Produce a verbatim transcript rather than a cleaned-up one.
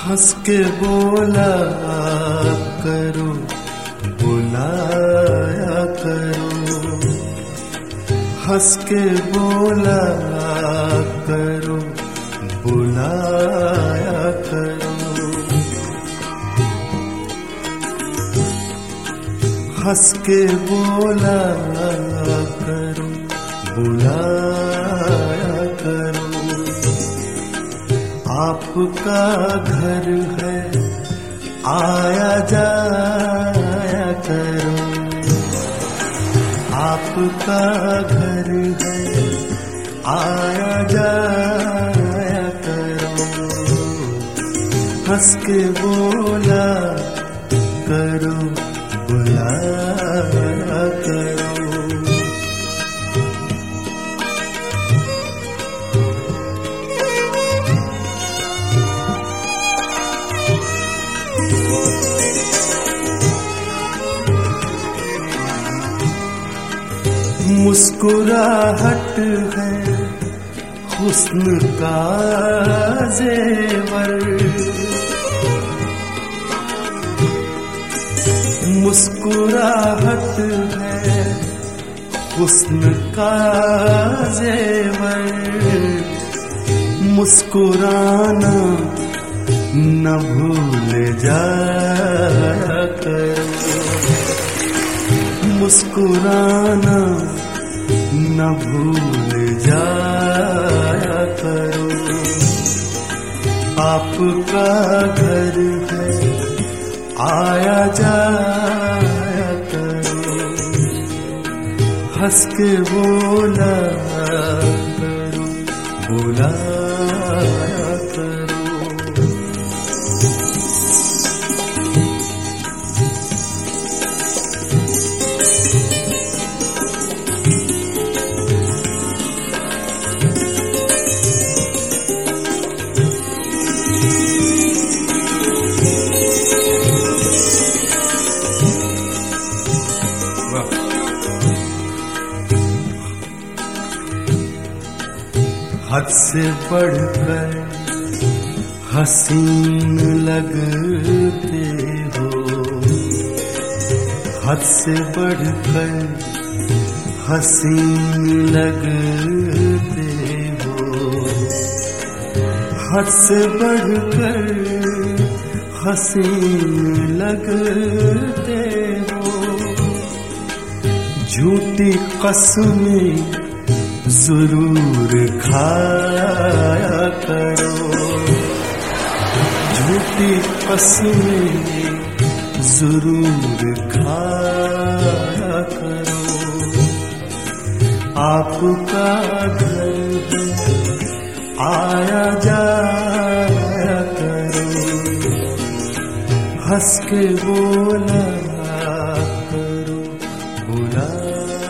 हंस के बोला करो, बुलाया करो। हंस के बोला करो, बुलाया करो। हंस के बोला करो, बुलाया करो। आपका घर है, आया जाया करो। आपका घर है, आया जाया करो। हंस के बोला करो, बुलाया करो। मुस्कुराहट है हुस्न का जेवर। मुस्कुराहट है हुस्न का जेवर। मुस्कुराना न भूल जाया करो। मुस्कुराना न भूल जाया करो। आपका घर है, आया जाया करो। हंस के बोला करो, बुलाया करो। हद से बढ़कर हसीन लगते हो। हद से बढ़कर हसीन लगते हो। हद से बढ़कर हसीन लगते हो। झूठी कसमें जरूर खाया करो। झूठी कसमें जरूर खाया करो। आपका घर है, आया जाया करो। हंस के बोला करो, बुला